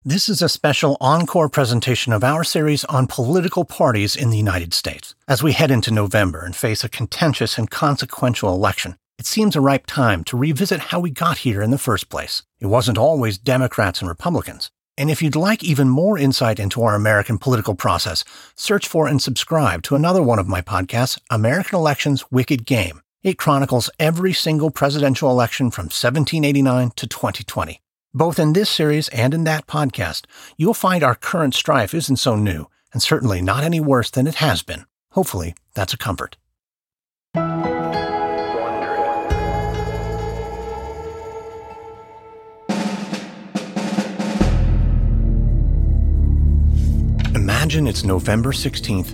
This is a special encore presentation of our series on political parties in the United States. As we head into November and face a contentious and consequential election, it seems a ripe time to revisit how we got here in the first place. It wasn't always Democrats and Republicans. And if you'd like even more insight into our American political process, search for and subscribe to another one of my podcasts, American Elections Wicked Game. It chronicles every single presidential election from 1789 to 2020. Both in this series and in that podcast, you'll find our current strife isn't so new, and certainly not any worse than it has been. Hopefully, that's a comfort. Imagine it's November 16th,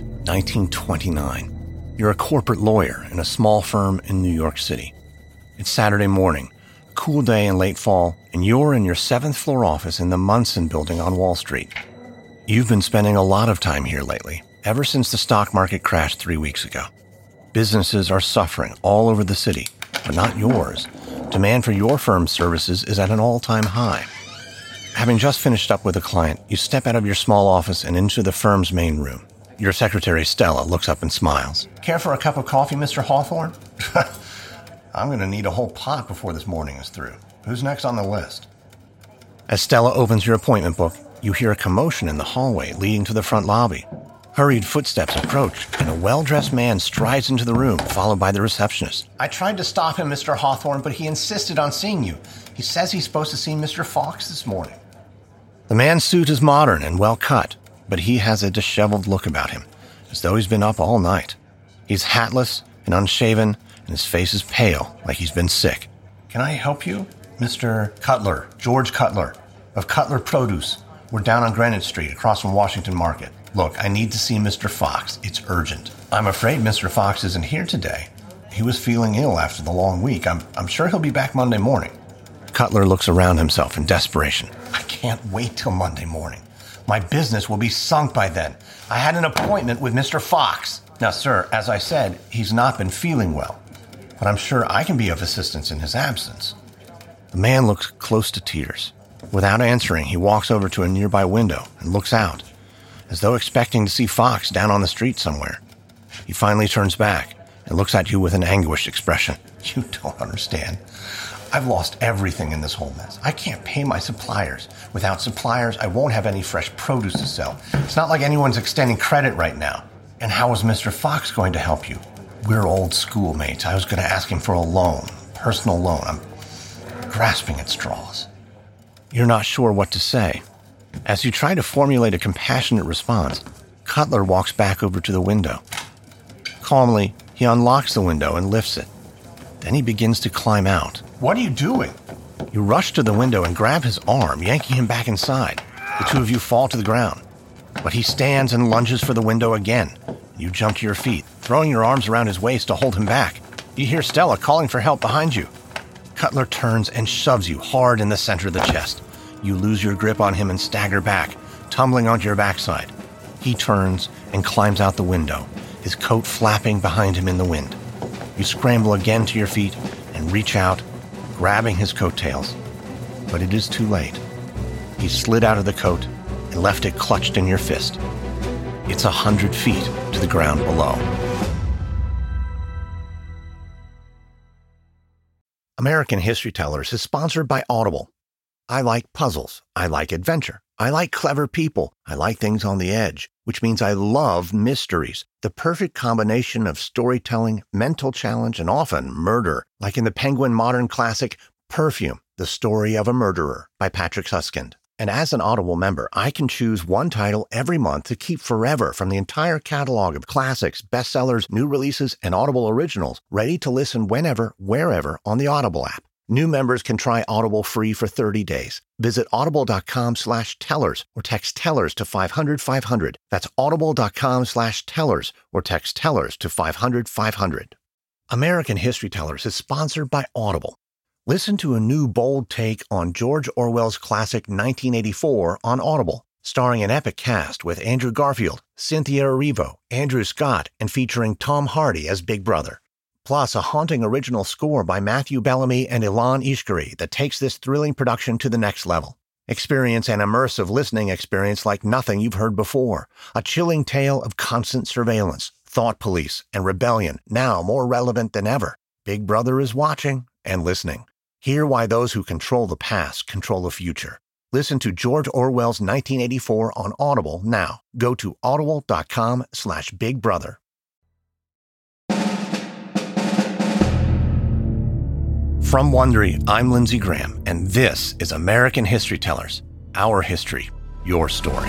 1929. You're a corporate lawyer in a small firm in New York City. It's Saturday morning. Cool day in late fall, and you're in your 7th floor office in the Munson building on Wall Street. You've been spending a lot of time here lately, ever since the stock market crashed 3 weeks ago. Businesses are suffering all over the city, but not yours. Demand for your firm's services is at an all-time high. Having just finished up with a client, you step out of your small office and into the firm's main room. Your secretary, Stella, looks up and smiles. "Care for a cup of coffee, Mr. Hawthorne?" "I'm going to need a whole pot before this morning is through. Who's next on the list?" As Stella opens your appointment book, you hear a commotion in the hallway leading to the front lobby. Hurried footsteps approach, and a well-dressed man strides into the room, followed by the receptionist. "I tried to stop him, Mr. Hawthorne, but he insisted on seeing you. He says he's supposed to see Mr. Fox this morning." The man's suit is modern and well-cut, but he has a disheveled look about him, as though he's been up all night. He's hatless and unshaven, and his face is pale, like he's been sick. "Can I help you?" "Mr. Cutler, George Cutler, of Cutler Produce. We're down on Greenwich Street, across from Washington Market. Look, I need to see Mr. Fox. It's urgent." "I'm afraid Mr. Fox isn't here today. He was feeling ill after the long week. I'm sure he'll be back Monday morning." Cutler looks around himself in desperation. "I can't wait till Monday morning. My business will be sunk by then. I had an appointment with Mr. Fox." "Now, sir, as I said, he's not been feeling well, but I'm sure I can be of assistance in his absence." The man looks close to tears. Without answering, he walks over to a nearby window and looks out, as though expecting to see Fox down on the street somewhere. He finally turns back and looks at you with an anguished expression. "You don't understand. I've lost everything in this whole mess. I can't pay my suppliers. Without suppliers, I won't have any fresh produce to sell. It's not like anyone's extending credit right now. And how is Mr. Fox going to help you? We're old schoolmates. I was going to ask him for a loan, personal loan. I'm grasping at straws." You're not sure what to say. As you try to formulate a compassionate response, Cutler walks back over to the window. Calmly, he unlocks the window and lifts it. Then he begins to climb out. "What are you doing?" You rush to the window and grab his arm, yanking him back inside. The two of you fall to the ground. But he stands and lunges for the window again. You jump to your feet, throwing your arms around his waist to hold him back. You hear Stella calling for help behind you. Cutler turns and shoves you hard in the center of the chest. You lose your grip on him and stagger back, tumbling onto your backside. He turns and climbs out the window, his coat flapping behind him in the wind. You scramble again to your feet and reach out, grabbing his coattails. But it is too late. He slid out of the coat and left it clutched in your fist. It's 100 feet to the ground below. American History Tellers is sponsored by Audible. I like puzzles. I like adventure. I like clever people. I like things on the edge, which means I love mysteries. The perfect combination of storytelling, mental challenge, and often murder, like in the Penguin modern classic Perfume, The Story of a Murderer by Patrick Suskind. And as an Audible member, I can choose one title every month to keep forever from the entire catalog of classics, bestsellers, new releases, and Audible originals, ready to listen whenever, wherever on the Audible app. New members can try Audible free for 30 days. Visit audible.com/tellers or text tellers to 500-500. That's audible.com/tellers or text tellers to 500-500. American History Tellers is sponsored by Audible. Listen to a new bold take on George Orwell's classic 1984 on Audible, starring an epic cast with Andrew Garfield, Cynthia Erivo, Andrew Scott, and featuring Tom Hardy as Big Brother. Plus, a haunting original score by Matthew Bellamy and Ilan Ishkari that takes this thrilling production to the next level. Experience an immersive listening experience like nothing you've heard before. A chilling tale of constant surveillance, thought police, and rebellion, now more relevant than ever. Big Brother is watching and listening. Hear why those who control the past control the future. Listen to George Orwell's 1984 on Audible now. Go to audible.com/bigbrother. From Wondery, I'm Lindsey Graham, and this is American History Tellers. Our history, your story.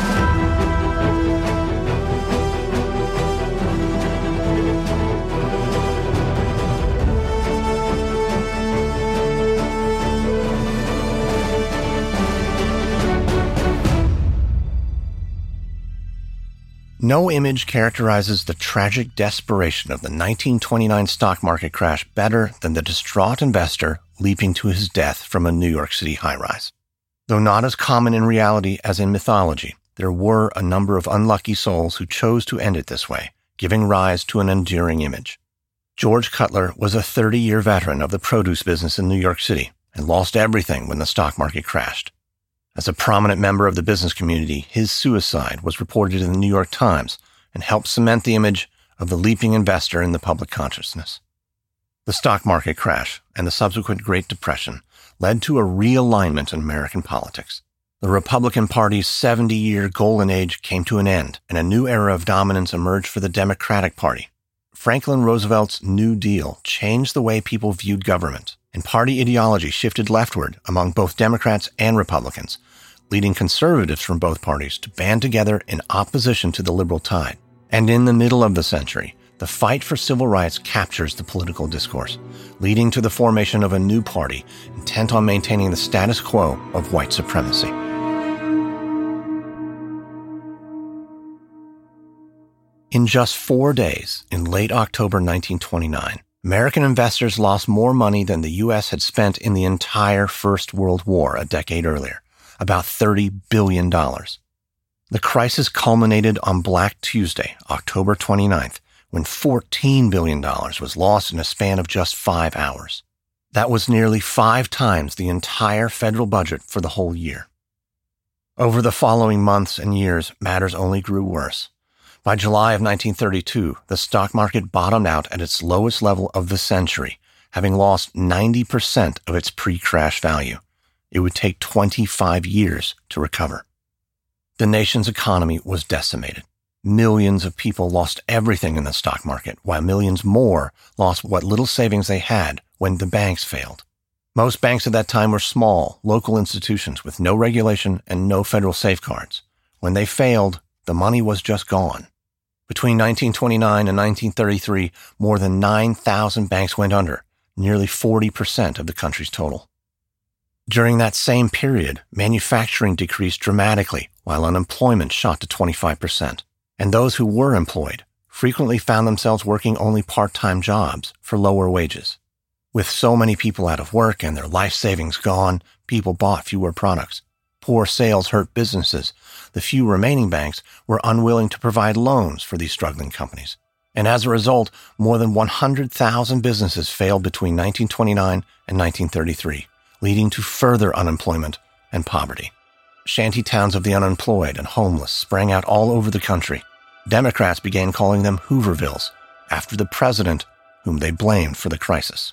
No image characterizes the tragic desperation of the 1929 stock market crash better than the distraught investor leaping to his death from a New York City high-rise. Though not as common in reality as in mythology, there were a number of unlucky souls who chose to end it this way, giving rise to an enduring image. George Cutler was a 30-year veteran of the produce business in New York City and lost everything when the stock market crashed. As a prominent member of the business community, his suicide was reported in the New York Times and helped cement the image of the leaping investor in the public consciousness. The stock market crash and the subsequent Great Depression led to a realignment in American politics. The Republican Party's 70-year golden age came to an end, and a new era of dominance emerged for the Democratic Party. Franklin Roosevelt's New Deal changed the way people viewed government, and party ideology shifted leftward among both Democrats and Republicans, leading conservatives from both parties to band together in opposition to the liberal tide. And in the middle of the century, the fight for civil rights captures the political discourse, leading to the formation of a new party intent on maintaining the status quo of white supremacy. In just 4 days, in late October 1929, American investors lost more money than the U.S. had spent in the entire First World War a decade earlier, about $30 billion. The crisis culminated on Black Tuesday, October 29th, when $14 billion was lost in a span of just 5 hours. That was nearly 5 times the entire federal budget for the whole year. Over the following months and years, matters only grew worse. By July of 1932, the stock market bottomed out at its lowest level of the century, having lost 90% of its pre-crash value. It would take 25 years to recover. The nation's economy was decimated. Millions of people lost everything in the stock market, while millions more lost what little savings they had when the banks failed. Most banks at that time were small, local institutions with no regulation and no federal safeguards. When they failed, the money was just gone. Between 1929 and 1933, more than 9,000 banks went under, nearly 40% of the country's total. During that same period, manufacturing decreased dramatically, while unemployment shot to 25%. And those who were employed frequently found themselves working only part-time jobs for lower wages. With so many people out of work and their life savings gone, people bought fewer products. Poor sales hurt businesses. The few remaining banks were unwilling to provide loans for these struggling companies. And as a result, more than 100,000 businesses failed between 1929 and 1933, leading to further unemployment and poverty. Shanty towns of the unemployed and homeless sprang out all over the country. Democrats began calling them Hoovervilles, after the president whom they blamed for the crisis.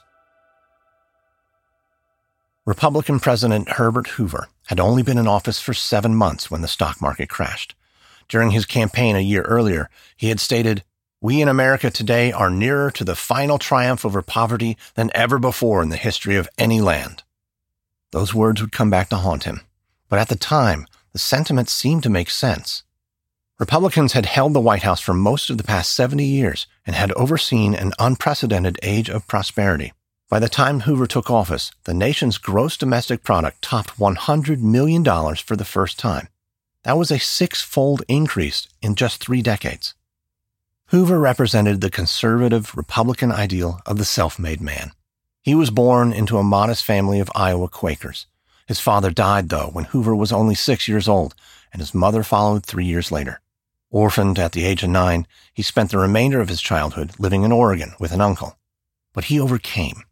Republican President Herbert Hoover had only been in office for 7 months when the stock market crashed. During his campaign a year earlier, he had stated, "We in America today are nearer to the final triumph over poverty than ever before in the history of any land." Those words would come back to haunt him. But at the time, the sentiment seemed to make sense. Republicans had held the White House for most of the past 70 years and had overseen an unprecedented age of prosperity. By the time Hoover took office, the nation's gross domestic product topped $100 million for the first time. That was a 6-fold increase in just 3 decades. Hoover represented the conservative Republican ideal of the self-made man. He was born into a modest family of Iowa Quakers. His father died, though, when Hoover was only 6 years old, and his mother followed 3 years later. Orphaned at the age of 9, he spent the remainder of his childhood living in Oregon with an uncle. But he overcame.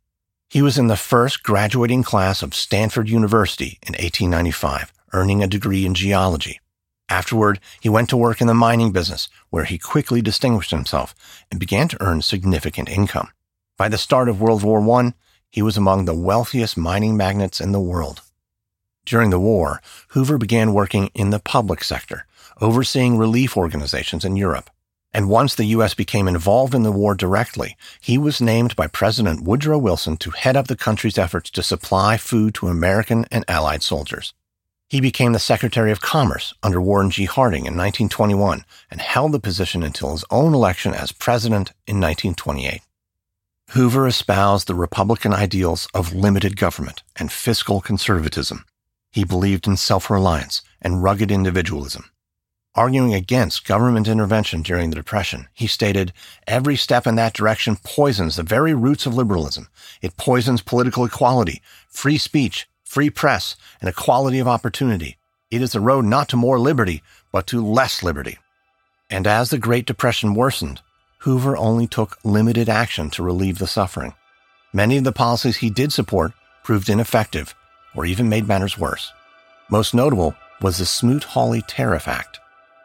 He was in the first graduating class of Stanford University in 1895, earning a degree in geology. Afterward, he went to work in the mining business, where he quickly distinguished himself and began to earn significant income. By the start of World War I, he was among the wealthiest mining magnates in the world. During the war, Hoover began working in the public sector, overseeing relief organizations in Europe. And once the U.S. became involved in the war directly, he was named by President Woodrow Wilson to head up the country's efforts to supply food to American and Allied soldiers. He became the Secretary of Commerce under Warren G. Harding in 1921 and held the position until his own election as president in 1928. Hoover espoused the Republican ideals of limited government and fiscal conservatism. He believed in self-reliance and rugged individualism. Arguing against government intervention during the Depression, he stated, "Every step in that direction poisons the very roots of liberalism. It poisons political equality, free speech, free press, and equality of opportunity. It is the road not to more liberty, but to less liberty." And as the Great Depression worsened, Hoover only took limited action to relieve the suffering. Many of the policies he did support proved ineffective or even made matters worse. Most notable was the Smoot-Hawley Tariff Act.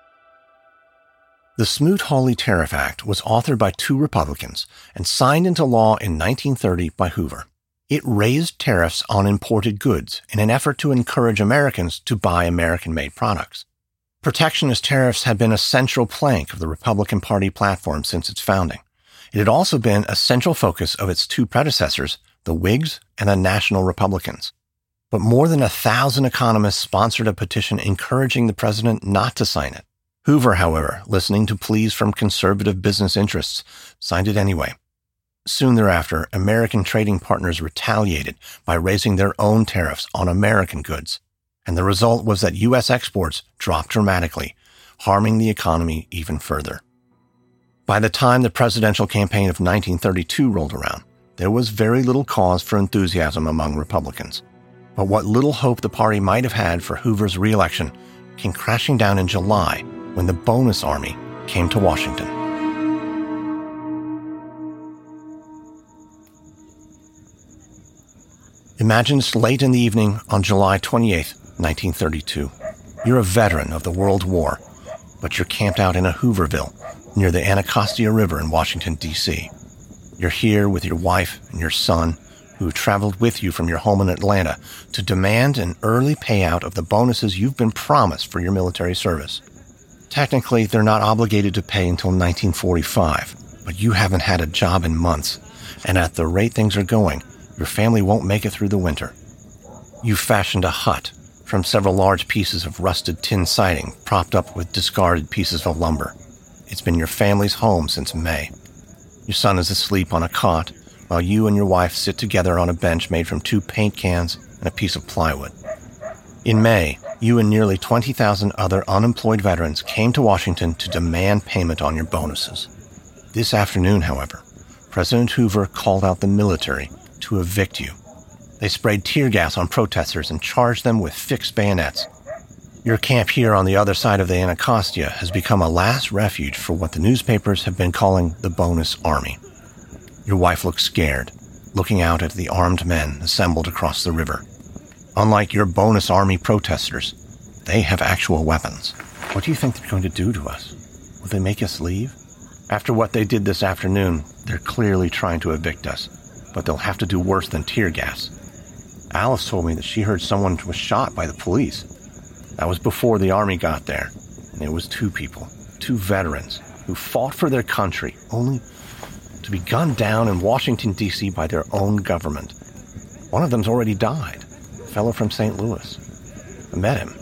The Smoot-Hawley Tariff Act was authored by two Republicans and signed into law in 1930 by Hoover. It raised tariffs on imported goods in an effort to encourage Americans to buy American-made products. Protectionist tariffs had been a central plank of the Republican Party platform since its founding. It had also been a central focus of its two predecessors, the Whigs and the National Republicans. But more than 1,000 economists sponsored a petition encouraging the president not to sign it. Hoover, however, listening to pleas from conservative business interests, signed it anyway. Soon thereafter, American trading partners retaliated by raising their own tariffs on American goods, and the result was that U.S. exports dropped dramatically, harming the economy even further. By the time the presidential campaign of 1932 rolled around, there was very little cause for enthusiasm among Republicans. But what little hope the party might have had for Hoover's re-election came crashing down in July when the Bonus Army came to Washington. Imagine it's late in the evening on July 28, 1932. You're a veteran of the World War, but you're camped out in a Hooverville near the Anacostia River in Washington, D.C. You're here with your wife and your son, who traveled with you from your home in Atlanta to demand an early payout of the bonuses you've been promised for your military service. Technically, they're not obligated to pay until 1945, but you haven't had a job in months, and at the rate things are going, your family won't make it through the winter. You've fashioned a hut from several large pieces of rusted tin siding propped up with discarded pieces of lumber. It's been your family's home since May. Your son is asleep on a cot, while you and your wife sit together on a bench made from 2 paint cans and a piece of plywood. In May, you and nearly 20,000 other unemployed veterans came to Washington to demand payment on your bonuses. This afternoon, however, President Hoover called out the military to evict you. They sprayed tear gas on protesters and charged them with fixed bayonets. Your camp here on the other side of the Anacostia has become a last refuge for what the newspapers have been calling the Bonus Army. Your wife looks scared, looking out at the armed men assembled across the river. Unlike your Bonus Army protesters, they have actual weapons. What do you think they're going to do to us? Will they make us leave? After what they did this afternoon, they're clearly trying to evict us, but they'll have to do worse than tear gas. Alice told me that she heard someone was shot by the police. That was before the army got there, and it was 2 people, 2 veterans, who fought for their country, only to be gunned down in Washington, D.C. by their own government. One of them's already died, a fellow from St. Louis. I met him.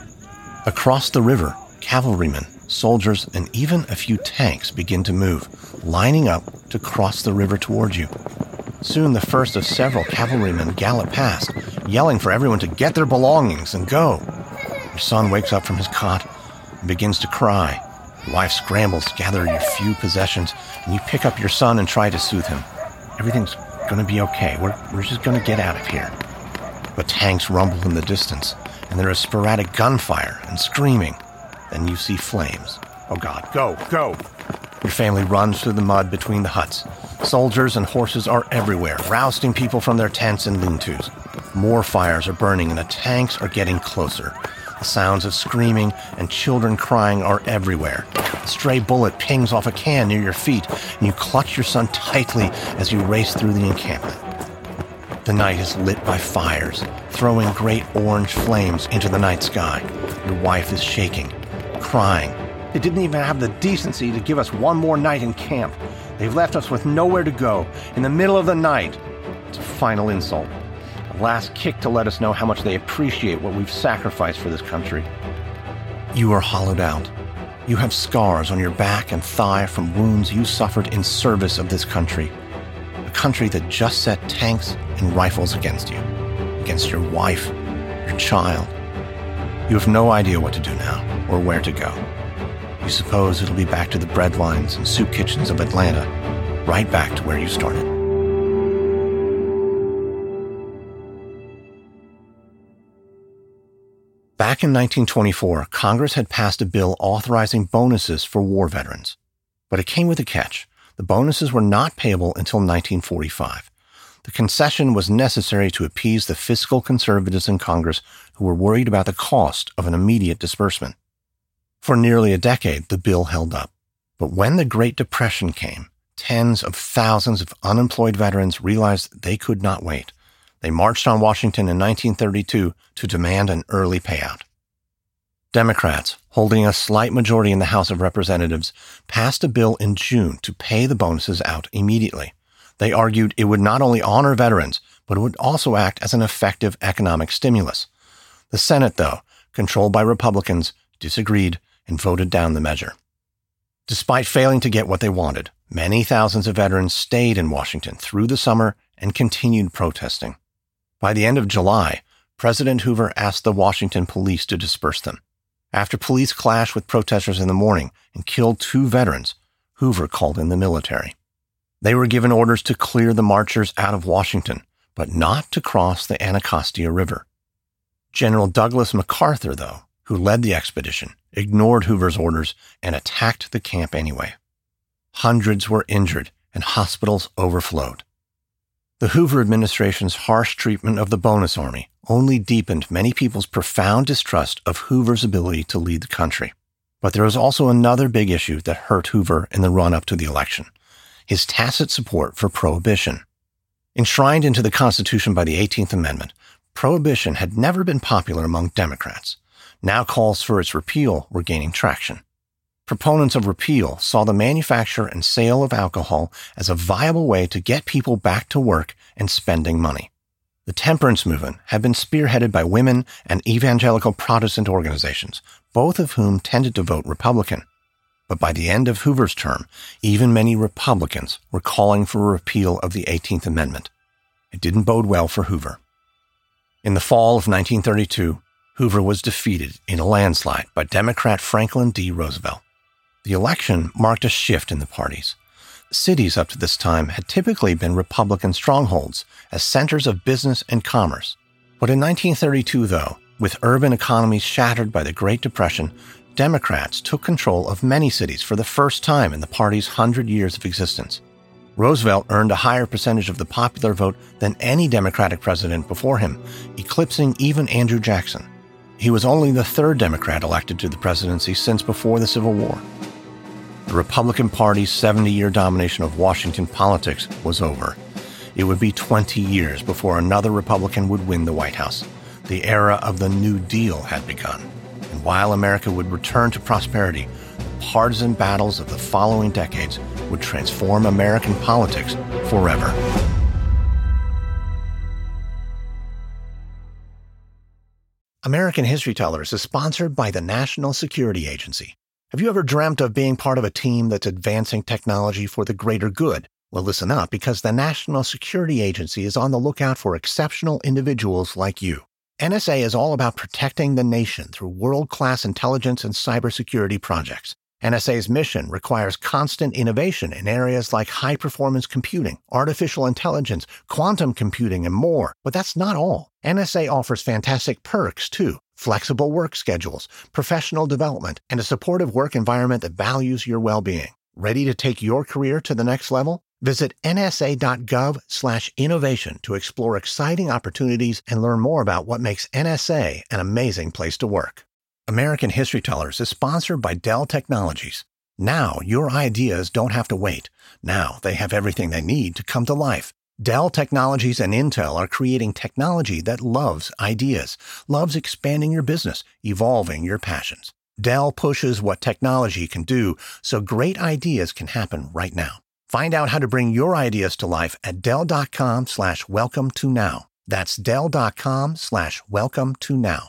Across the river, cavalrymen, soldiers, and even a few tanks begin to move, lining up to cross the river toward you. Soon the first of several cavalrymen gallop past, yelling for everyone to get their belongings and go. Your son wakes up from his cot and begins to cry. Your wife scrambles to gather your few possessions, and you pick up your son and try to soothe him. Everything's going to be okay. We're just going to get out of here. But tanks rumble in the distance, and there is sporadic gunfire and screaming. Then you see flames. Oh God, go, go! Your family runs through the mud between the huts. Soldiers and horses are everywhere, rousting people from their tents and lean-tos. More fires are burning and the tanks are getting closer. The sounds of screaming and children crying are everywhere. A stray bullet pings off a can near your feet, and you clutch your son tightly as you race through the encampment. The night is lit by fires, throwing great orange flames into the night sky. Your wife is shaking, crying. They didn't even have the decency to give us one more night in camp. They've left us with nowhere to go, in the middle of the night. It's a final insult. A last kick to let us know how much they appreciate what we've sacrificed for this country. You are hollowed out. You have scars on your back and thigh from wounds you suffered in service of this country. A country that just set tanks and rifles against you, against your wife, your child. You have no idea what to do now or where to go. You suppose it'll be back to the breadlines and soup kitchens of Atlanta, right back to where you started. Back in 1924, Congress had passed a bill authorizing bonuses for war veterans. But it came with a catch. The bonuses were not payable until 1945. The concession was necessary to appease the fiscal conservatives in Congress who were worried about the cost of an immediate disbursement. For nearly a decade, the bill held up. But when the Great Depression came, tens of thousands of unemployed veterans realized they could not wait. They marched on Washington in 1932 to demand an early payout. Democrats, holding a slight majority in the House of Representatives, passed a bill in June to pay the bonuses out immediately. They argued it would not only honor veterans, but it would also act as an effective economic stimulus. The Senate, though, controlled by Republicans, disagreed and voted down the measure. Despite failing to get what they wanted, many thousands of veterans stayed in Washington through the summer and continued protesting. By the end of July, President Hoover asked the Washington police to disperse them. After police clashed with protesters in the morning and killed 2 veterans, Hoover called in the military. They were given orders to clear the marchers out of Washington, but not to cross the Anacostia River. General Douglas MacArthur, though, who led the expedition, ignored Hoover's orders and attacked the camp anyway. Hundreds were injured and hospitals overflowed. The Hoover administration's harsh treatment of the bonus army only deepened many people's profound distrust of Hoover's ability to lead the country. But there was also another big issue that hurt Hoover in the run-up to the election: his tacit support for prohibition. Enshrined into the Constitution by the 18th Amendment, prohibition had never been popular among Democrats. Now calls for its repeal were gaining traction. Proponents of repeal saw the manufacture and sale of alcohol as a viable way to get people back to work and spending money. The temperance movement had been spearheaded by women and evangelical Protestant organizations, both of whom tended to vote Republican. But by the end of Hoover's term, even many Republicans were calling for a repeal of the 18th Amendment. It didn't bode well for Hoover. In the fall of 1932, Hoover was defeated in a landslide by Democrat Franklin D. Roosevelt. The election marked a shift in the parties. Cities up to this time had typically been Republican strongholds as centers of business and commerce. But in 1932, though, with urban economies shattered by the Great Depression, Democrats took control of many cities for the first time in the party's 100 years of existence. Roosevelt earned a higher percentage of the popular vote than any Democratic president before him, eclipsing even Andrew Jackson. He was only the 3rd Democrat elected to the presidency since before the Civil War. The Republican Party's 70-year domination of Washington politics was over. It would be 20 years before another Republican would win the White House. The era of the New Deal had begun. And while America would return to prosperity, the partisan battles of the following decades would transform American politics forever. American History Tellers is sponsored by the National Security Agency. Have you ever dreamt of being part of a team that's advancing technology for the greater good? Well, listen up, because the National Security Agency is on the lookout for exceptional individuals like you. NSA is all about protecting the nation through world-class intelligence and cybersecurity projects. NSA's mission requires constant innovation in areas like high-performance computing, artificial intelligence, quantum computing, and more. But that's not all. NSA offers fantastic perks, too. Flexible work schedules, professional development, and a supportive work environment that values your well-being. Ready to take your career to the next level? Visit nsa.gov/innovation to explore exciting opportunities and learn more about what makes NSA an amazing place to work. American History Tellers is sponsored by Dell Technologies. Now your ideas don't have to wait. Now they have everything they need to come to life. Dell Technologies and Intel are creating technology that loves ideas, loves expanding your business, evolving your passions. Dell pushes what technology can do so great ideas can happen right now. Find out how to bring your ideas to life at Dell.com/welcome to now. That's Dell.com/welcome to now.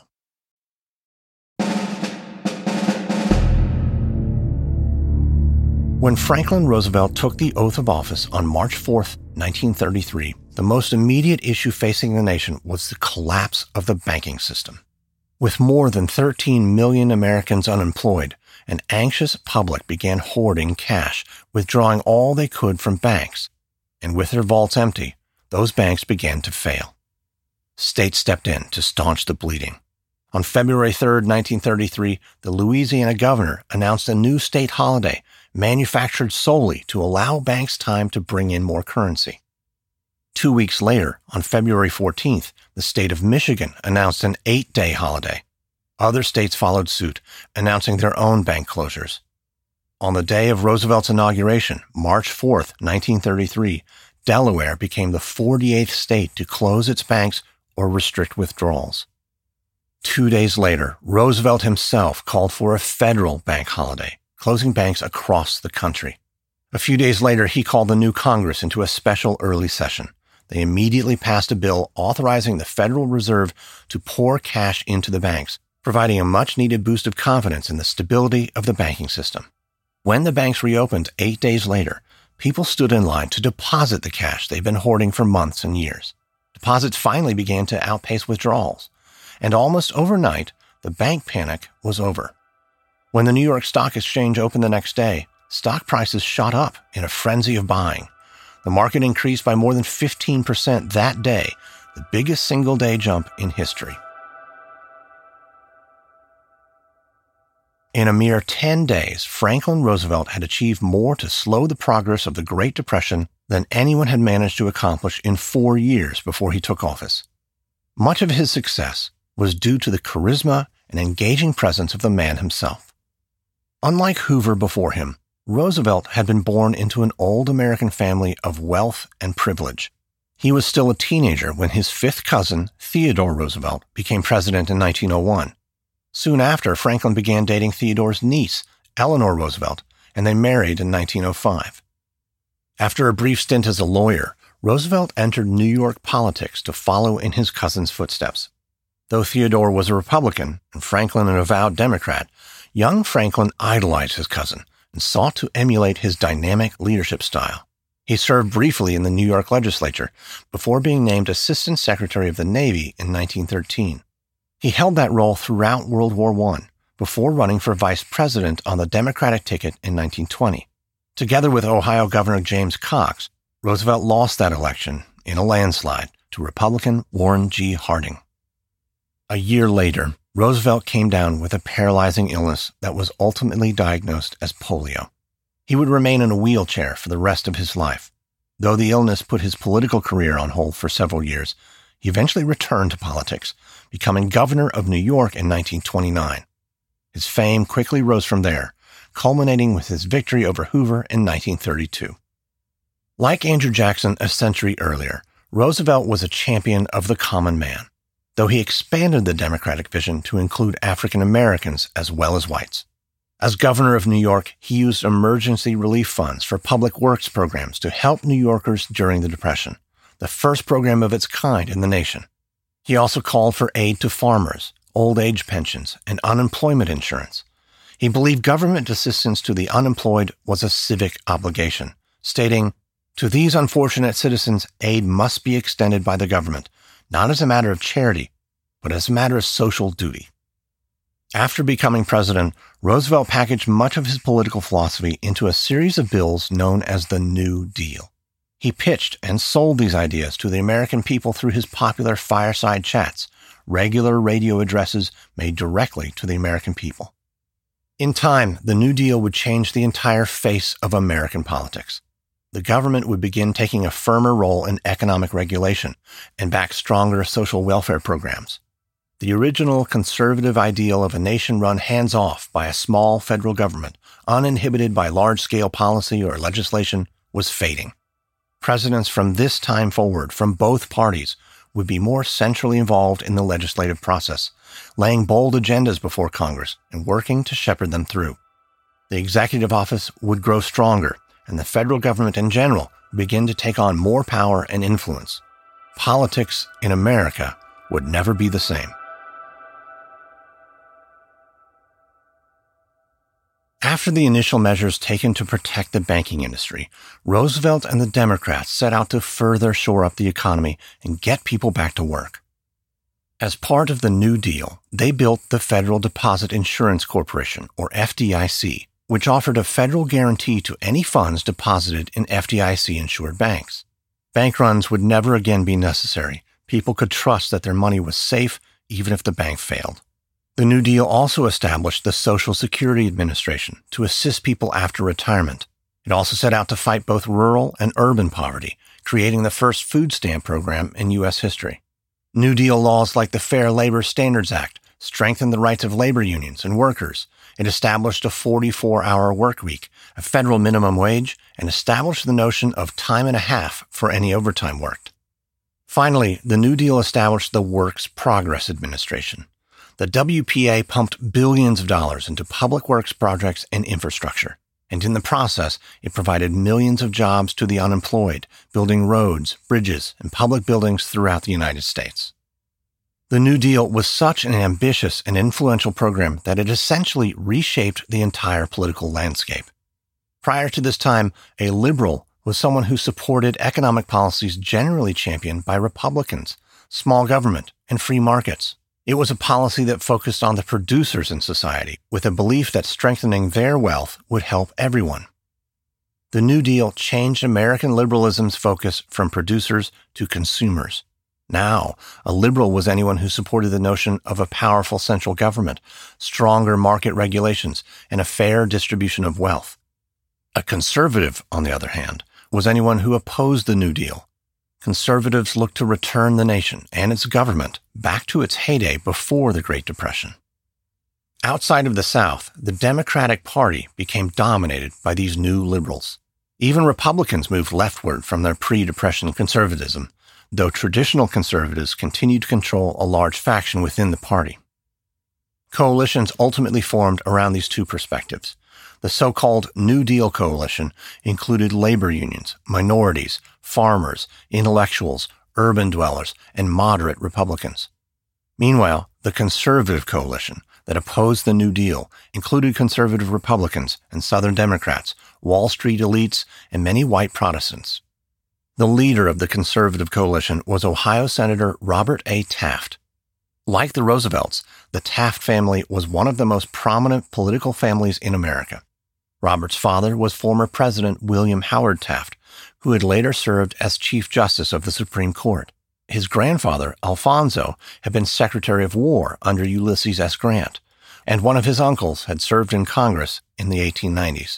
When Franklin Roosevelt took the oath of office on March 4th, 1933, the most immediate issue facing the nation was the collapse of the banking system. With more than 13 million Americans unemployed, an anxious public began hoarding cash, withdrawing all they could from banks. And with their vaults empty, those banks began to fail. States stepped in to staunch the bleeding. On February 3rd, 1933, the Louisiana governor announced a new state holiday, manufactured solely to allow banks time to bring in more currency. 2 weeks later, on February 14th, the state of Michigan announced an 8-day holiday. Other states followed suit, announcing their own bank closures. On the day of Roosevelt's inauguration, March 4th, 1933, Delaware became the 48th state to close its banks or restrict withdrawals. 2 days later, Roosevelt himself called for a federal bank holiday, closing banks across the country. A few days later, he called the new Congress into a special early session. They immediately passed a bill authorizing the Federal Reserve to pour cash into the banks, providing a much-needed boost of confidence in the stability of the banking system. When the banks reopened 8 days later, people stood in line to deposit the cash they've been hoarding for months and years. Deposits finally began to outpace withdrawals, and almost overnight, the bank panic was over. When the New York Stock Exchange opened the next day, stock prices shot up in a frenzy of buying. The market increased by more than 15% that day, the biggest single-day jump in history. In a mere 10 days, Franklin Roosevelt had achieved more to slow the progress of the Great Depression than anyone had managed to accomplish in 4 years before he took office. Much of his success was due to the charisma and engaging presence of the man himself. Unlike Hoover before him, Roosevelt had been born into an old American family of wealth and privilege. He was still a teenager when his fifth cousin, Theodore Roosevelt, became president in 1901. Soon after, Franklin began dating Theodore's niece, Eleanor Roosevelt, and they married in 1905. After a brief stint as a lawyer, Roosevelt entered New York politics to follow in his cousin's footsteps. Though Theodore was a Republican and Franklin an avowed Democrat, young Franklin idolized his cousin and sought to emulate his dynamic leadership style. He served briefly in the New York legislature before being named Assistant Secretary of the Navy in 1913. He held that role throughout World War I before running for vice president on the Democratic ticket in 1920. Together with Ohio Governor James Cox, Roosevelt lost that election in a landslide to Republican Warren G. Harding. A year later, Roosevelt came down with a paralyzing illness that was ultimately diagnosed as polio. He would remain in a wheelchair for the rest of his life. Though the illness put his political career on hold for several years, he eventually returned to politics, becoming governor of New York in 1929. His fame quickly rose from there, culminating with his victory over Hoover in 1932. Like Andrew Jackson a century earlier, Roosevelt was a champion of the common man, though he expanded the Democratic vision to include African Americans as well as whites. As governor of New York, he used emergency relief funds for public works programs to help New Yorkers during the Depression, the first program of its kind in the nation. He also called for aid to farmers, old age pensions, and unemployment insurance. He believed government assistance to the unemployed was a civic obligation, stating, "To these unfortunate citizens, aid must be extended by the government, not as a matter of charity, but as a matter of social duty." After becoming president, Roosevelt packaged much of his political philosophy into a series of bills known as the New Deal. He pitched and sold these ideas to the American people through his popular fireside chats, regular radio addresses made directly to the American people. In time, the New Deal would change the entire face of American politics. The government would begin taking a firmer role in economic regulation and back stronger social welfare programs. The original conservative ideal of a nation run hands-off by a small federal government, uninhibited by large-scale policy or legislation, was fading. Presidents from this time forward, from both parties, would be more centrally involved in the legislative process, laying bold agendas before Congress and working to shepherd them through. The executive office would grow stronger, and the federal government in general would begin to take on more power and influence. Politics in America would never be the same. After the initial measures taken to protect the banking industry, Roosevelt and the Democrats set out to further shore up the economy and get people back to work. As part of the New Deal, they built the Federal Deposit Insurance Corporation, or FDIC, which offered a federal guarantee to any funds deposited in FDIC-insured banks. Bank runs would never again be necessary. People could trust that their money was safe even if the bank failed. The New Deal also established the Social Security Administration to assist people after retirement. It also set out to fight both rural and urban poverty, creating the first food stamp program in U.S. history. New Deal laws like the Fair Labor Standards Act strengthened the rights of labor unions and workers. It established a 44-hour work week, a federal minimum wage, and established the notion of time and a half for any overtime worked. Finally, the New Deal established the Works Progress Administration. The WPA pumped billions of dollars into public works projects and infrastructure, and in the process, it provided millions of jobs to the unemployed, building roads, bridges, and public buildings throughout the United States. The New Deal was such an ambitious and influential program that it essentially reshaped the entire political landscape. Prior to this time, a liberal was someone who supported economic policies generally championed by Republicans, small government, and free markets. It was a policy that focused on the producers in society, with a belief that strengthening their wealth would help everyone. The New Deal changed American liberalism's focus from producers to consumers. Now, a liberal was anyone who supported the notion of a powerful central government, stronger market regulations, and a fair distribution of wealth. A conservative, on the other hand, was anyone who opposed the New Deal. Conservatives looked to return the nation and its government back to its heyday before the Great Depression. Outside of the South, the Democratic Party became dominated by these new liberals. Even Republicans moved leftward from their pre-Depression conservatism, though traditional conservatives continued to control a large faction within the party. Coalitions ultimately formed around these two perspectives. The so-called New Deal coalition included labor unions, minorities, farmers, intellectuals, urban dwellers, and moderate Republicans. Meanwhile, the conservative coalition that opposed the New Deal included conservative Republicans and Southern Democrats, Wall Street elites, and many white Protestants. The leader of the conservative coalition was Ohio Senator Robert A. Taft. Like the Roosevelts, the Taft family was one of the most prominent political families in America. Robert's father was former President William Howard Taft, who had later served as Chief Justice of the Supreme Court. His grandfather, Alfonso, had been Secretary of War under Ulysses S. Grant, and one of his uncles had served in Congress in the 1890s.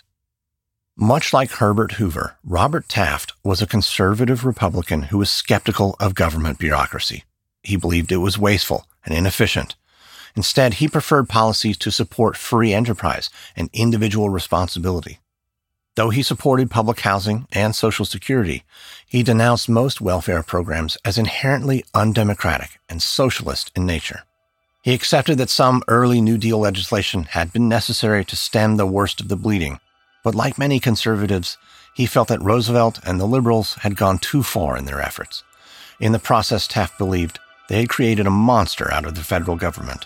Much like Herbert Hoover, Robert Taft was a conservative Republican who was skeptical of government bureaucracy. He believed it was wasteful and inefficient. Instead, he preferred policies to support free enterprise and individual responsibility. Though he supported public housing and Social Security, he denounced most welfare programs as inherently undemocratic and socialist in nature. He accepted that some early New Deal legislation had been necessary to stem the worst of the bleeding, but like many conservatives, he felt that Roosevelt and the liberals had gone too far in their efforts. In the process, Taft believed they had created a monster out of the federal government.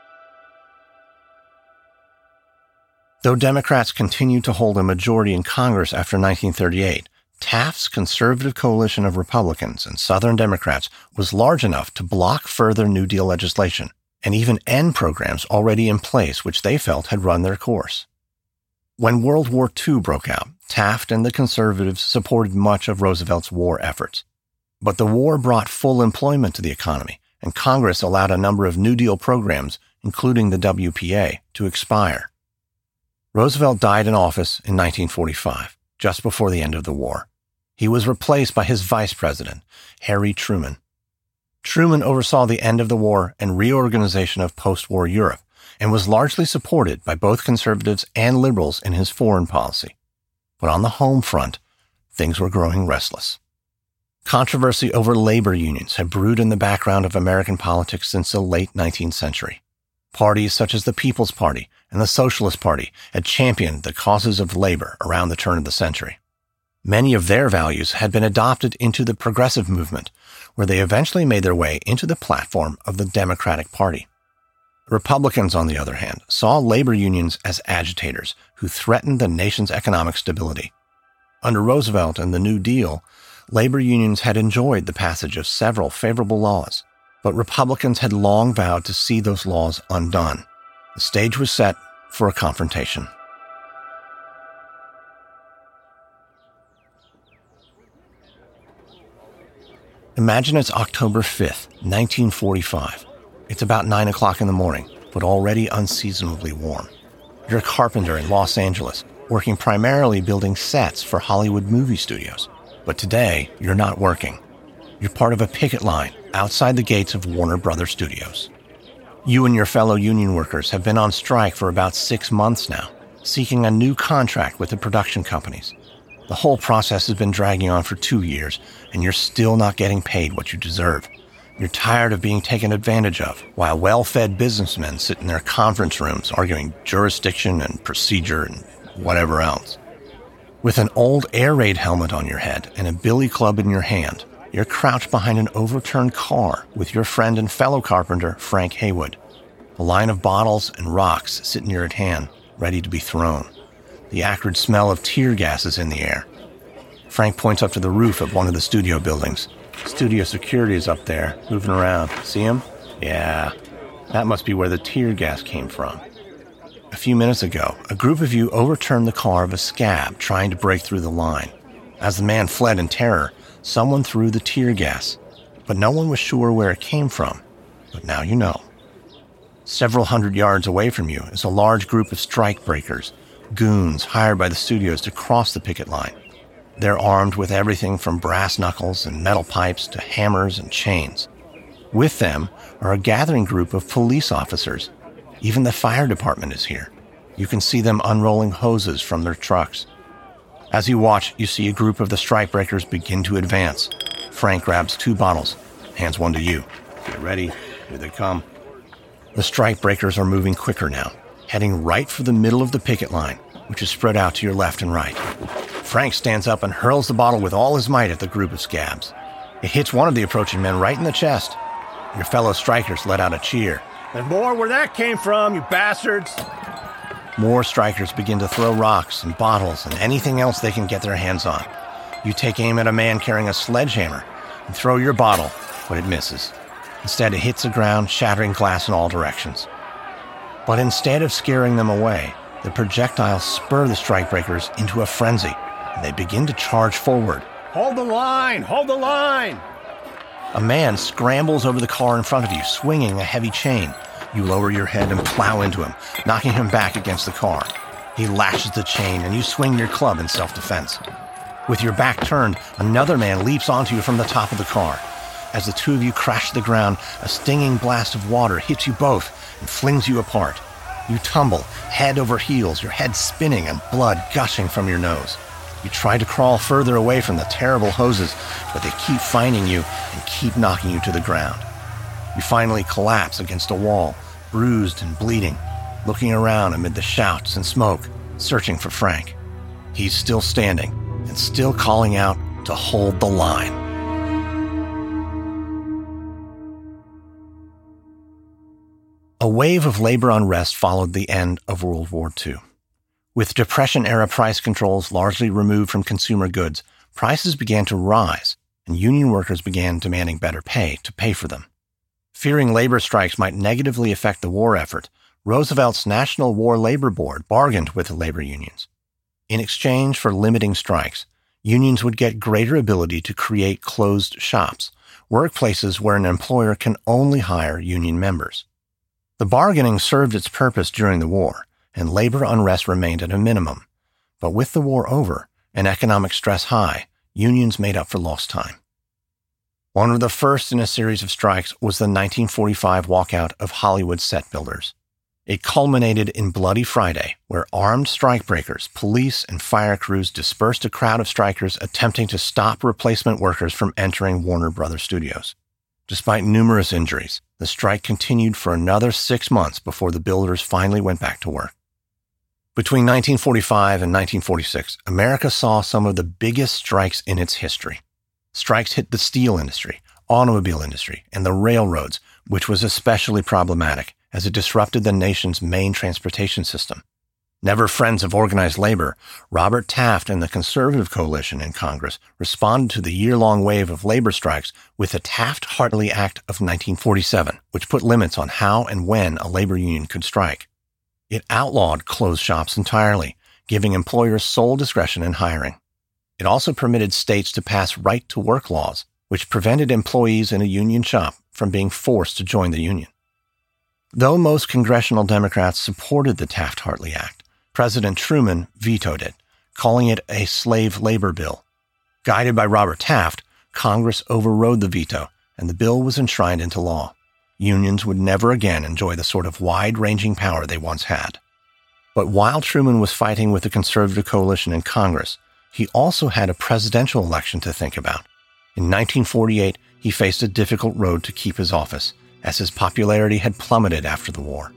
Though Democrats continued to hold a majority in Congress after 1938, Taft's conservative coalition of Republicans and Southern Democrats was large enough to block further New Deal legislation and even end programs already in place which they felt had run their course. When World War II broke out, Taft and the conservatives supported much of Roosevelt's war efforts. But the war brought full employment to the economy, and Congress allowed a number of New Deal programs, including the WPA, to expire. Roosevelt died in office in 1945, just before the end of the war. He was replaced by his vice president, Harry Truman. Truman oversaw the end of the war and reorganization of post-war Europe, and was largely supported by both conservatives and liberals in his foreign policy. But on the home front, things were growing restless. Controversy over labor unions had brewed in the background of American politics since the late 19th century. Parties such as the People's Party and the Socialist Party had championed the causes of labor around the turn of the century. Many of their values had been adopted into the progressive movement, where they eventually made their way into the platform of the Democratic Party. Republicans, on the other hand, saw labor unions as agitators who threatened the nation's economic stability. Under Roosevelt and the New Deal, labor unions had enjoyed the passage of several favorable laws, but Republicans had long vowed to see those laws undone. The stage was set for a confrontation. Imagine it's October 5th, 1945. It's about 9 o'clock in the morning, but already unseasonably warm. You're a carpenter in Los Angeles, working primarily building sets for Hollywood movie studios. But today, you're not working. You're part of a picket line outside the gates of Warner Brothers Studios. You and your fellow union workers have been on strike for about 6 months now, seeking a new contract with the production companies. The whole process has been dragging on for 2 years, and you're still not getting paid what you deserve. You're tired of being taken advantage of, while well-fed businessmen sit in their conference rooms arguing jurisdiction and procedure and whatever else. With an old air raid helmet on your head and a billy club in your hand, you're crouched behind an overturned car with your friend and fellow carpenter, Frank Haywood. A line of bottles and rocks sit near at hand, ready to be thrown. The acrid smell of tear gas is in the air. Frank points up to the roof of one of the studio buildings. Studio security is up there, moving around. See him? Yeah, that must be where the tear gas came from. A few minutes ago, a group of you overturned the car of a scab trying to break through the line. As the man fled in terror, someone threw the tear gas, but no one was sure where it came from. But now you know. Several hundred yards away from you is a large group of strike breakers, goons hired by the studios to cross the picket line. They're armed with everything from brass knuckles and metal pipes to hammers and chains. With them are a gathering group of police officers. Even the fire department is here. You can see them unrolling hoses from their trucks. As you watch, you see a group of the strikebreakers begin to advance. Frank grabs 2 bottles, hands one to you. Get ready, here they come. The strikebreakers are moving quicker now, heading right for the middle of the picket line, which is spread out to your left and right. Frank stands up and hurls the bottle with all his might at the group of scabs. It hits one of the approaching men right in the chest. Your fellow strikers let out a cheer. And more where that came from, you bastards! More strikers begin to throw rocks and bottles and anything else they can get their hands on. You take aim at a man carrying a sledgehammer and throw your bottle, but it misses. Instead, it hits the ground, shattering glass in all directions. But instead of scaring them away, the projectiles spur the strikebreakers into a frenzy, and they begin to charge forward. Hold the line! Hold the line! A man scrambles over the car in front of you, swinging a heavy chain. You lower your head and plow into him, knocking him back against the car. He lashes the chain, and you swing your club in self-defense. With your back turned, another man leaps onto you from the top of the car. As the two of you crash to the ground, a stinging blast of water hits you both and flings you apart. You tumble, head over heels, your head spinning and blood gushing from your nose. You try to crawl further away from the terrible hoses, but they keep finding you and keep knocking you to the ground. You finally collapse against a wall, bruised and bleeding, looking around amid the shouts and smoke, searching for Frank. He's still standing and still calling out to hold the line. A wave of labor unrest followed the end of World War II. With Depression-era price controls largely removed from consumer goods, prices began to rise, and union workers began demanding better pay to pay for them. Fearing labor strikes might negatively affect the war effort, Roosevelt's National War Labor Board bargained with the labor unions. In exchange for limiting strikes, unions would get greater ability to create closed shops, workplaces where an employer can only hire union members. The bargaining served its purpose during the war, and labor unrest remained at a minimum. But with the war over and economic stress high, unions made up for lost time. One of the first in a series of strikes was the 1945 walkout of Hollywood set builders. It culminated in Bloody Friday, where armed strikebreakers, police, and fire crews dispersed a crowd of strikers attempting to stop replacement workers from entering Warner Brothers studios. Despite numerous injuries, the strike continued for another 6 months before the builders finally went back to work. Between 1945 and 1946, America saw some of the biggest strikes in its history. Strikes hit the steel industry, automobile industry, and the railroads, which was especially problematic as it disrupted the nation's main transportation system. Never friends of organized labor, Robert Taft and the Conservative Coalition in Congress responded to the year-long wave of labor strikes with the Taft-Hartley Act of 1947, which put limits on how and when a labor union could strike. It outlawed closed shops entirely, giving employers sole discretion in hiring. It also permitted states to pass right-to-work laws, which prevented employees in a union shop from being forced to join the union. Though most congressional Democrats supported the Taft-Hartley Act, President Truman vetoed it, calling it a slave labor bill. Guided by Robert Taft, Congress overrode the veto, and the bill was enshrined into law. Unions would never again enjoy the sort of wide-ranging power they once had. But while Truman was fighting with the Conservative Coalition in Congress, he also had a presidential election to think about. In 1948, he faced a difficult road to keep his office, as his popularity had plummeted after the war.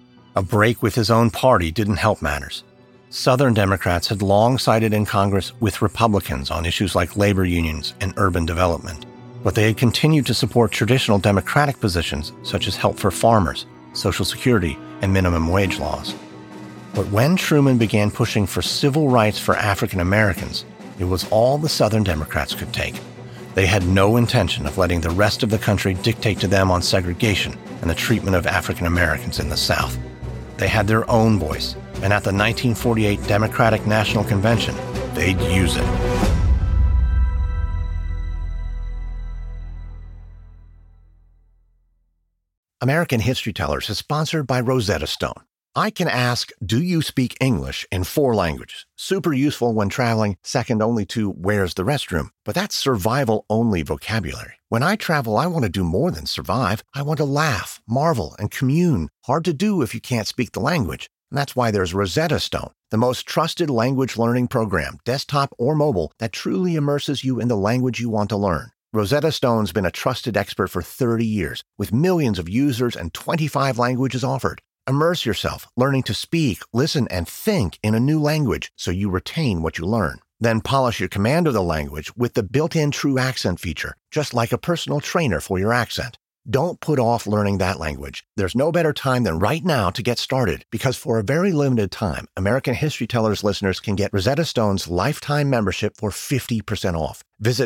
A break with his own party didn't help matters. Southern Democrats had long sided in Congress with Republicans on issues like labor unions and urban development, but they had continued to support traditional Democratic positions such as help for farmers, Social Security, and minimum wage laws. But when Truman began pushing for civil rights for African Americans, it was all the Southern Democrats could take. They had no intention of letting the rest of the country dictate to them on segregation and the treatment of African Americans in the South. They had their own voice, and at the 1948 Democratic National Convention, they'd use it. American History Tellers is sponsored by Rosetta Stone. I can ask, do you speak English in 4 languages? Super useful when traveling, second only to where's the restroom? But that's survival-only vocabulary. When I travel, I want to do more than survive. I want to laugh, marvel, and commune. Hard to do if you can't speak the language. And that's why there's Rosetta Stone, the most trusted language learning program, desktop or mobile, that truly immerses you in the language you want to learn. Rosetta Stone's been a trusted expert for 30 years, with millions of users and 25 languages offered. Immerse yourself, learning to speak, listen, and think in a new language so you retain what you learn. Then polish your command of the language with the built-in True Accent feature, just like a personal trainer for your accent. Don't put off learning that language. There's no better time than right now to get started, because for a very limited time, American History Tellers listeners can get Rosetta Stone's lifetime membership for 50% off. Visit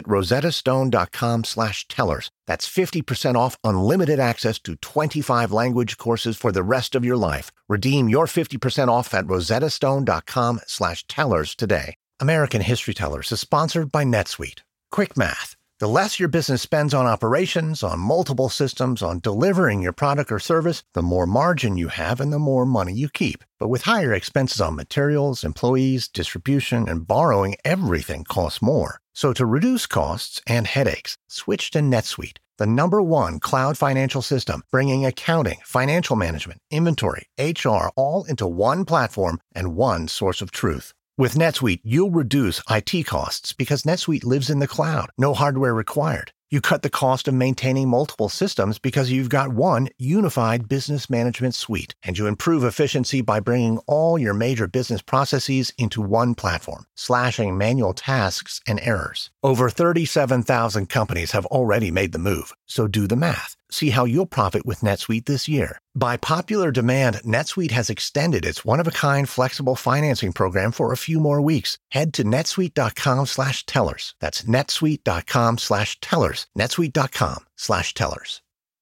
rosettastone.com/tellers. That's 50% off unlimited access to 25 language courses for the rest of your life. Redeem your 50% off at rosettastone.com/tellers today. American History Tellers is sponsored by NetSuite. Quick math. The less your business spends on operations, on multiple systems, on delivering your product or service, the more margin you have and the more money you keep. But with higher expenses on materials, employees, distribution, and borrowing, everything costs more. So to reduce costs and headaches, switch to NetSuite, the #1 cloud financial system, bringing accounting, financial management, inventory, HR, all into one platform and one source of truth. With NetSuite, you'll reduce IT costs because NetSuite lives in the cloud. No hardware required. You cut the cost of maintaining multiple systems because you've got one unified business management suite. And you improve efficiency by bringing all your major business processes into one platform, slashing manual tasks and errors. Over 37,000 companies have already made the move. So do the math. See how you'll profit with NetSuite this year. By popular demand, NetSuite has extended its one-of-a-kind flexible financing program for a few more weeks. Head to netsuite.com/tellers. That's netsuite.com/tellers. netsuite.com/tellers.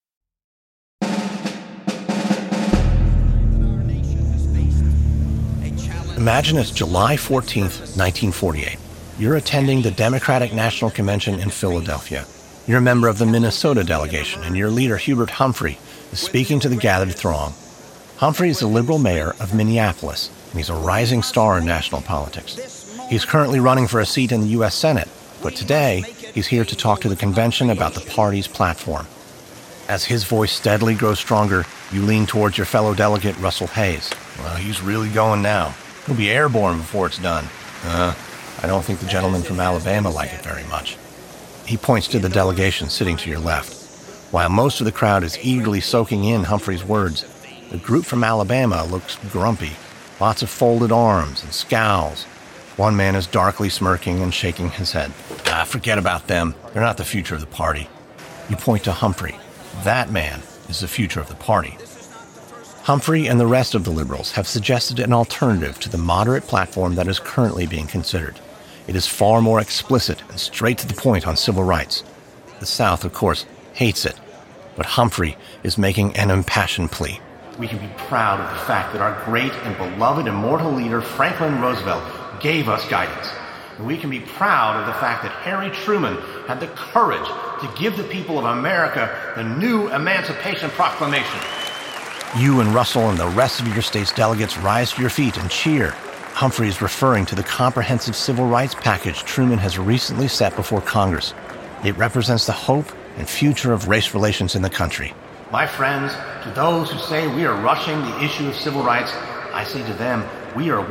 Imagine it's July 14th, 1948. You're attending the Democratic National Convention in Philadelphia. You're a member of the Minnesota delegation, and your leader, Hubert Humphrey, is speaking to the gathered throng. Humphrey is the liberal mayor of Minneapolis, and he's a rising star in national politics. He's currently running for a seat in the U.S. Senate, but today he's here to talk to the convention about the party's platform. As his voice steadily grows stronger, you lean towards your fellow delegate, Russell Hayes. Well, he's really going now. He'll be airborne before it's done. I don't think the gentlemen from Alabama like it very much. He points to the delegation sitting to your left. While most of the crowd is eagerly soaking in Humphrey's words, the group from Alabama looks grumpy. Lots of folded arms and scowls. One man is darkly smirking and shaking his head. Forget about them. They're not the future of the party. You point to Humphrey. That man is the future of the party. Humphrey and the rest of the liberals have suggested an alternative to the moderate platform that is currently being considered. It is far more explicit and straight to the point on civil rights. The South, of course, hates it, but Humphrey is making an impassioned plea. We can be proud of the fact that our great and beloved immortal leader, Franklin Roosevelt, gave us guidance. And we can be proud of the fact that Harry Truman had the courage to give the people of America the new Emancipation Proclamation. You and Russell and the rest of your state's delegates rise to your feet and cheer. Humphrey is referring to the comprehensive civil rights package Truman has recently set before Congress. It represents the hope and future of race relations in the country. My friends, to those who say we are rushing the issue of civil rights, I say to them, we are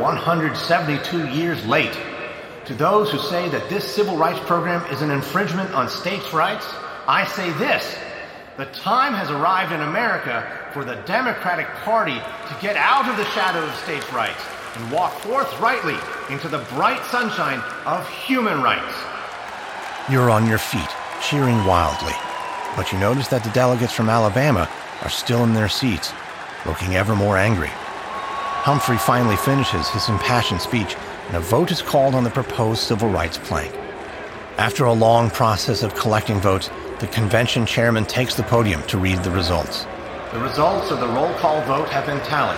172 years late. To those who say that this civil rights program is an infringement on states' rights, I say this: the time has arrived in America for the Democratic Party to get out of the shadow of states' rights and walk forthrightly into the bright sunshine of human rights. You're on your feet, cheering wildly, but you notice that the delegates from Alabama are still in their seats, looking ever more angry. Humphrey finally finishes his impassioned speech, and a vote is called on the proposed civil rights plank. After a long process of collecting votes, the convention chairman takes the podium to read the results. The results of the roll call vote have been tallied.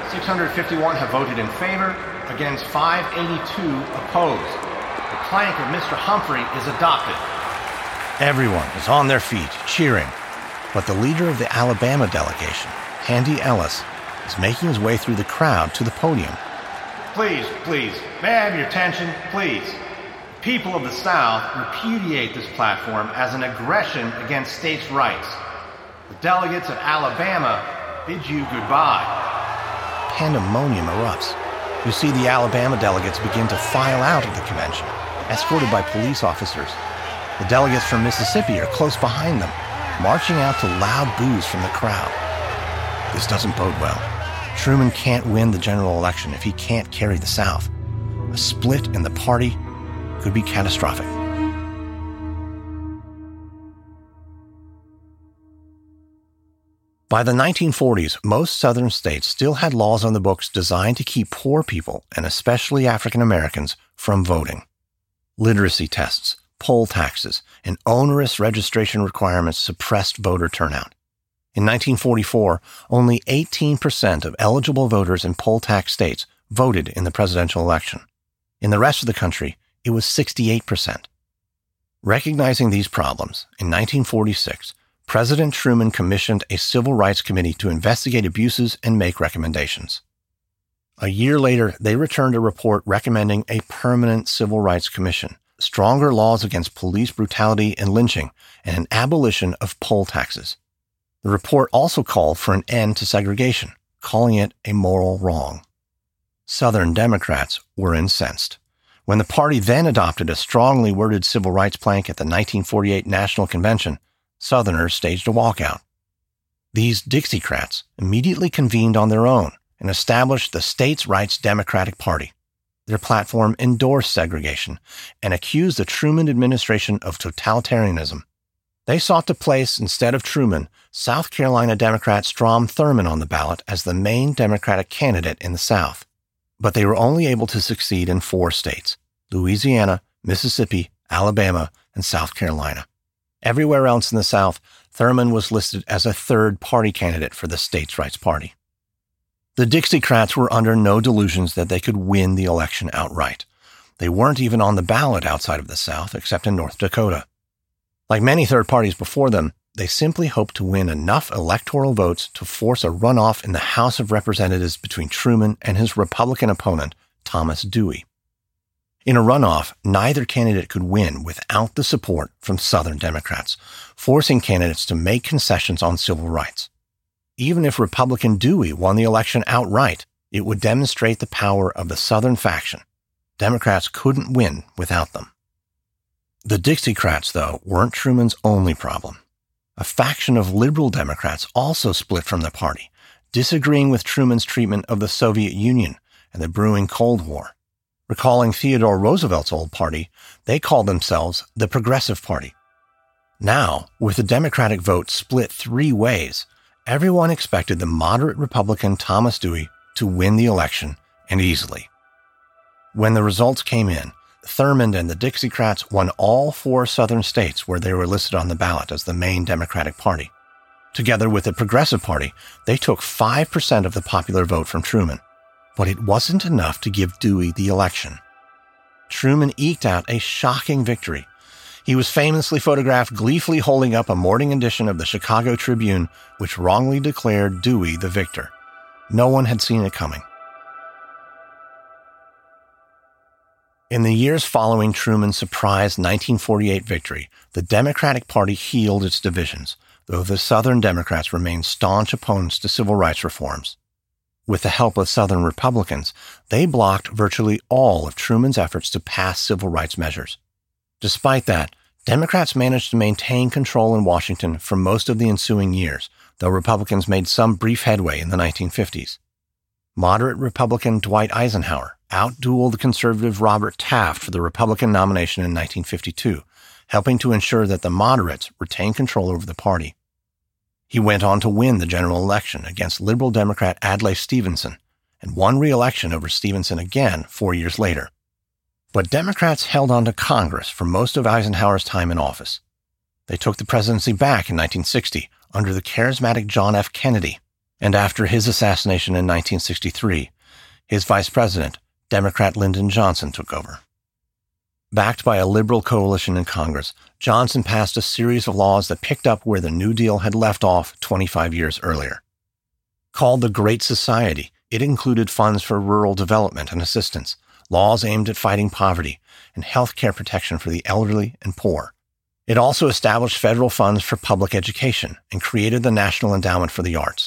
651 have voted in favor, against 582 opposed. The plank of Mr. Humphrey is adopted. Everyone is on their feet, cheering, but the leader of the Alabama delegation, Handy Ellis, is making his way through the crowd to the podium. Please, may I have your attention, please? The people of the South repudiate this platform as an aggression against states' rights. The delegates of Alabama bid you goodbye. Pandemonium erupts. You see the Alabama delegates begin to file out of the convention, escorted by police officers. The delegates from Mississippi are close behind them, marching out to loud boos from the crowd. This doesn't bode well. Truman can't win the general election if he can't carry the South. A split in the party could be catastrophic. By the 1940s, most Southern states still had laws on the books designed to keep poor people, and especially African Americans, from voting. Literacy tests, poll taxes, and onerous registration requirements suppressed voter turnout. In 1944, only 18% of eligible voters in poll tax states voted in the presidential election. In the rest of the country, it was 68%. Recognizing these problems, in 1946, President Truman commissioned a Civil Rights Committee to investigate abuses and make recommendations. A year later, they returned a report recommending a permanent Civil Rights Commission, stronger laws against police brutality and lynching, and an abolition of poll taxes. The report also called for an end to segregation, calling it a moral wrong. Southern Democrats were incensed. When the party then adopted a strongly worded civil rights plank at the 1948 National Convention, Southerners staged a walkout. These Dixiecrats immediately convened on their own and established the States' Rights Democratic Party. Their platform endorsed segregation and accused the Truman administration of totalitarianism. They sought to place, instead of Truman, South Carolina Democrat Strom Thurmond on the ballot as the main Democratic candidate in the South. But they were only able to succeed in 4 states: Louisiana, Mississippi, Alabama, and South Carolina. Everywhere else in the South, Thurmond was listed as a third-party candidate for the States' Rights Party. The Dixiecrats were under no delusions that they could win the election outright. They weren't even on the ballot outside of the South, except in North Dakota. Like many third parties before them, they simply hoped to win enough electoral votes to force a runoff in the House of Representatives between Truman and his Republican opponent, Thomas Dewey. In a runoff, neither candidate could win without the support from Southern Democrats, forcing candidates to make concessions on civil rights. Even if Republican Dewey won the election outright, it would demonstrate the power of the Southern faction. Democrats couldn't win without them. The Dixiecrats, though, weren't Truman's only problem. A faction of liberal Democrats also split from the party, disagreeing with Truman's treatment of the Soviet Union and the brewing Cold War. Recalling Theodore Roosevelt's old party, they called themselves the Progressive Party. Now, with the Democratic vote split 3 ways, everyone expected the moderate Republican Thomas Dewey to win the election, and easily. When the results came in, Thurmond and the Dixiecrats won all 4 Southern states where they were listed on the ballot as the main Democratic Party. Together with the Progressive Party, they took 5% of the popular vote from Truman. But it wasn't enough to give Dewey the election. Truman eked out a shocking victory. He was famously photographed gleefully holding up a morning edition of the Chicago Tribune, which wrongly declared Dewey the victor. No one had seen it coming. In the years following Truman's surprise 1948 victory, the Democratic Party healed its divisions, though the Southern Democrats remained staunch opponents to civil rights reforms. With the help of Southern Republicans, they blocked virtually all of Truman's efforts to pass civil rights measures. Despite that, Democrats managed to maintain control in Washington for most of the ensuing years, though Republicans made some brief headway in the 1950s. Moderate Republican Dwight Eisenhower outdueled conservative Robert Taft for the Republican nomination in 1952, helping to ensure that the moderates retained control over the party. He went on to win the general election against liberal Democrat Adlai Stevenson and won re-election over Stevenson again 4 years later. But Democrats held on to Congress for most of Eisenhower's time in office. They took the presidency back in 1960 under the charismatic John F. Kennedy, and after his assassination in 1963, his vice president, Democrat Lyndon Johnson, took over. Backed by a liberal coalition in Congress, Johnson passed a series of laws that picked up where the New Deal had left off 25 years earlier. Called the Great Society, it included funds for rural development and assistance, laws aimed at fighting poverty, and health care protection for the elderly and poor. It also established federal funds for public education and created the National Endowment for the Arts.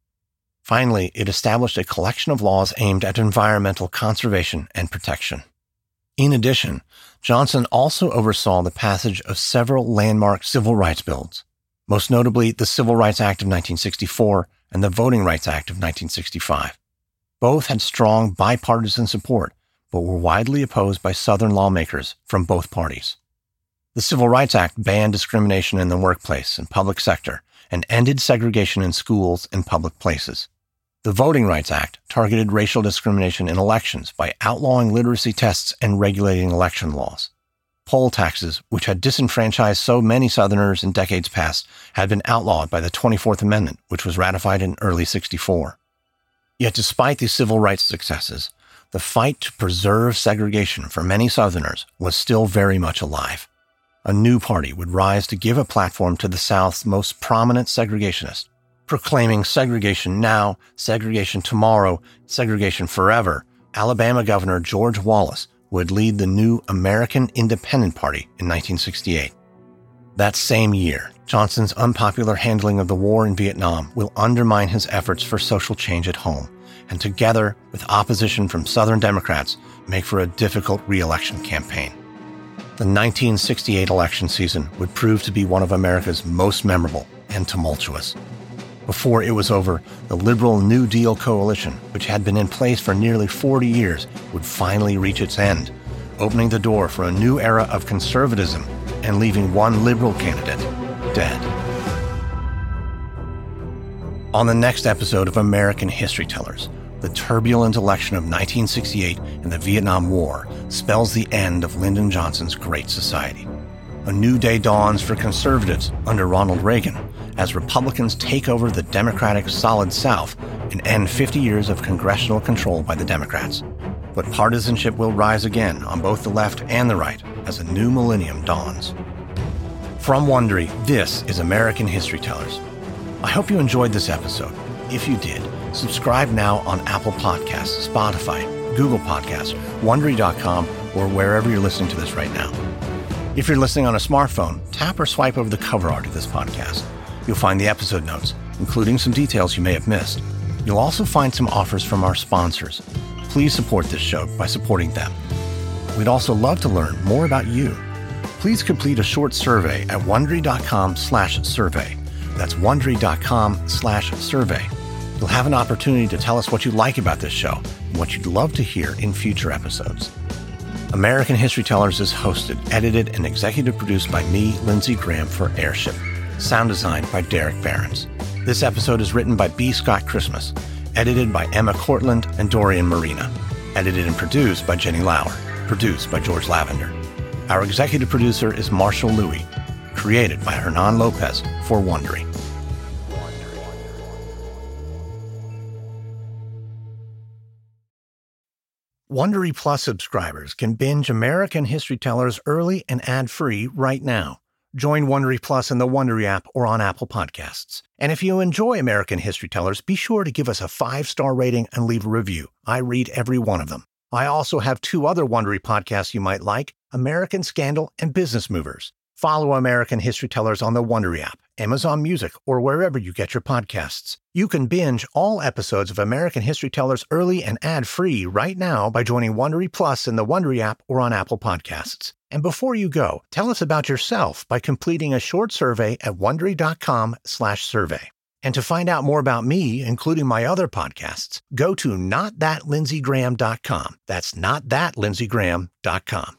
Finally, it established a collection of laws aimed at environmental conservation and protection. In addition, Johnson also oversaw the passage of several landmark civil rights bills, most notably the Civil Rights Act of 1964 and the Voting Rights Act of 1965. Both had strong bipartisan support, but were widely opposed by Southern lawmakers from both parties. The Civil Rights Act banned discrimination in the workplace and public sector and ended segregation in schools and public places. The Voting Rights Act targeted racial discrimination in elections by outlawing literacy tests and regulating election laws. Poll taxes, which had disenfranchised so many Southerners in decades past, had been outlawed by the 24th Amendment, which was ratified in early '64. Yet despite these civil rights successes, the fight to preserve segregation for many Southerners was still very much alive. A new party would rise to give a platform to the South's most prominent segregationists, proclaiming segregation now, segregation tomorrow, segregation forever. Alabama Governor George Wallace would lead the new American Independent Party in 1968. That same year, Johnson's unpopular handling of the war in Vietnam will undermine his efforts for social change at home, and together with opposition from Southern Democrats, make for a difficult re-election campaign. The 1968 election season would prove to be one of America's most memorable and tumultuous. Before it was over, the liberal New Deal coalition, which had been in place for nearly 40 years, would finally reach its end, opening the door for a new era of conservatism and leaving one liberal candidate dead. On the next episode of American History Tellers, the turbulent election of 1968 and the Vietnam War spells the end of Lyndon Johnson's Great Society. A new day dawns for conservatives under Ronald Reagan as Republicans take over the Democratic Solid South and end 50 years of congressional control by the Democrats. But partisanship will rise again on both the left and the right as a new millennium dawns. From Wondery, this is American History Tellers. I hope you enjoyed this episode. If you did, subscribe now on Apple Podcasts, Spotify, Google Podcasts, Wondery.com, or wherever you're listening to this right now. If you're listening on a smartphone, tap or swipe over the cover art of this podcast. You'll find the episode notes, including some details you may have missed. You'll also find some offers from our sponsors. Please support this show by supporting them. We'd also love to learn more about you. Please complete a short survey at Wondery.com/survey. That's Wondery.com/survey. You'll have an opportunity to tell us what you like about this show and what you'd love to hear in future episodes. American History Tellers is hosted, edited, and executive produced by me, Lindsey Graham, for Airship. Sound designed by Derek Behrens. This episode is written by B. Scott Christmas, edited by Emma Cortland and Dorian Marina, edited and produced by Jenny Lauer, produced by George Lavender. Our executive producer is Marshall Louis, created by Hernan Lopez for Wondery. Wondery Plus subscribers can binge American History Tellers early and ad-free right now. Join Wondery Plus in the Wondery app or on Apple Podcasts. And if you enjoy American History Tellers, be sure to give us a 5-star rating and leave a review. I read every one of them. I also have 2 other Wondery podcasts you might like, American Scandal and Business Movers. Follow American History Tellers on the Wondery app, Amazon Music, or wherever you get your podcasts. You can binge all episodes of American History Tellers early and ad-free right now by joining Wondery Plus in the Wondery app or on Apple Podcasts. And before you go, tell us about yourself by completing a short survey at Wondery.com/survey. And to find out more about me, including my other podcasts, go to NotThatLindseyGraham.com. That's NotThatLindseyGraham.com.